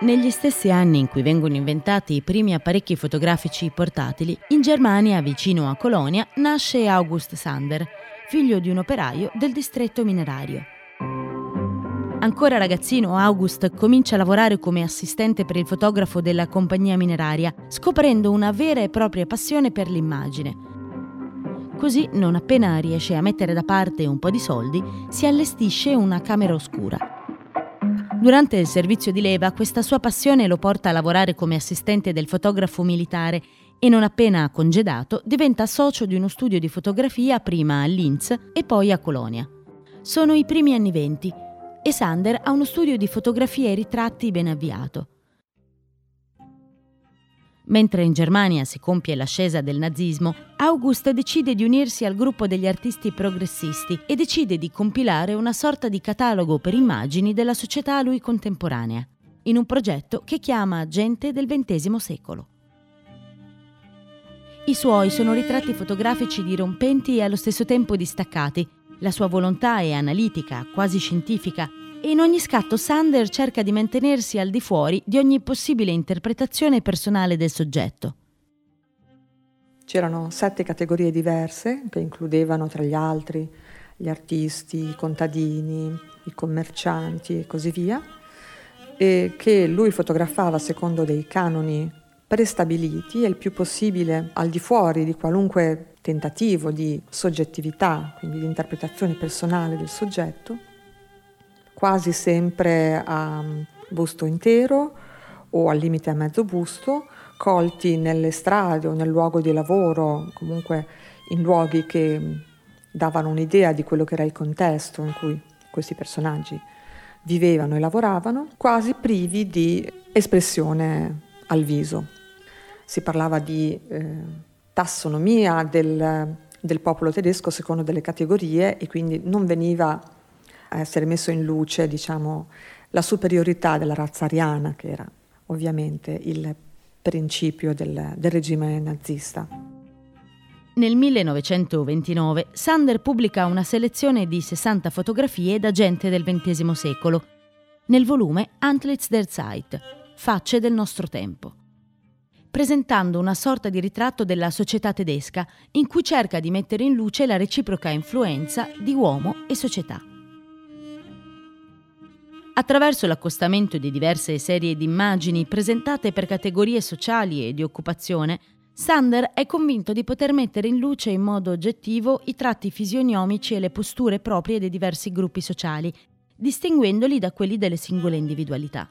Negli stessi anni in cui vengono inventati i primi apparecchi fotografici portatili, in Germania, vicino a Colonia, nasce August Sander, figlio di un operaio del distretto minerario. Ancora ragazzino, August comincia a lavorare come assistente per il fotografo della compagnia mineraria, scoprendo una vera e propria passione per l'immagine. Così, non appena riesce a mettere da parte un po' di soldi, si allestisce una camera oscura. Durante il servizio di leva, questa sua passione lo porta a lavorare come assistente del fotografo militare e non appena congedato diventa socio di uno studio di fotografia prima a Linz e poi a Colonia. Sono i primi anni '20 e Sander ha uno studio di fotografia e ritratti ben avviato. Mentre in Germania si compie l'ascesa del nazismo, August decide di unirsi al gruppo degli artisti progressisti e decide di compilare una sorta di catalogo per immagini della società a lui contemporanea, in un progetto che chiama Gente del XX secolo. I suoi sono ritratti fotografici dirompenti e allo stesso tempo distaccati. La sua volontà è analitica, quasi scientifica, e in ogni scatto Sander cerca di mantenersi al di fuori di ogni possibile interpretazione personale del soggetto. C'erano 7 categorie diverse che includevano tra gli altri gli artisti, i contadini, i commercianti e così via, e che lui fotografava secondo dei canoni prestabiliti e il più possibile al di fuori di qualunque tentativo di soggettività, quindi di interpretazione personale del soggetto, quasi sempre a busto intero o al limite a mezzo busto, colti nelle strade o nel luogo di lavoro, comunque in luoghi che davano un'idea di quello che era il contesto in cui questi personaggi vivevano e lavoravano, quasi privi di espressione al viso. Si parlava di tassonomia del popolo tedesco secondo delle categorie e quindi non veniva a essere messo in luce, la superiorità della razza ariana, che era ovviamente il principio del regime nazista. Nel 1929 Sander pubblica una selezione di 60 fotografie da gente del XX secolo, nel volume Antlitz der Zeit, Facce del nostro tempo, presentando una sorta di ritratto della società tedesca in cui cerca di mettere in luce la reciproca influenza di uomo e società. Attraverso l'accostamento di diverse serie di immagini presentate per categorie sociali e di occupazione, Sander è convinto di poter mettere in luce in modo oggettivo i tratti fisionomici e le posture proprie dei diversi gruppi sociali, distinguendoli da quelli delle singole individualità.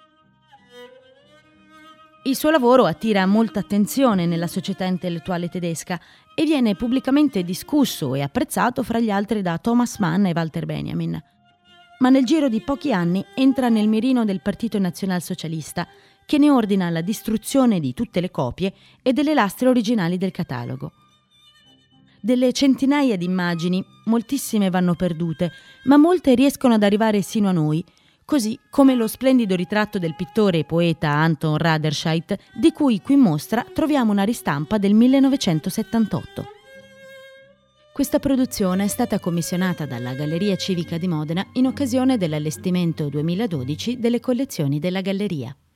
Il suo lavoro attira molta attenzione nella società intellettuale tedesca e viene pubblicamente discusso e apprezzato fra gli altri da Thomas Mann e Walter Benjamin. Ma nel giro di pochi anni entra nel mirino del Partito Nazionalsocialista, che ne ordina la distruzione di tutte le copie e delle lastre originali del catalogo. Delle centinaia di immagini, moltissime vanno perdute, ma molte riescono ad arrivare sino a noi, così come lo splendido ritratto del pittore e poeta Anton Raderscheit, di cui qui in mostra troviamo una ristampa del 1978. Questa produzione è stata commissionata dalla Galleria Civica di Modena in occasione dell'allestimento 2012 delle collezioni della Galleria.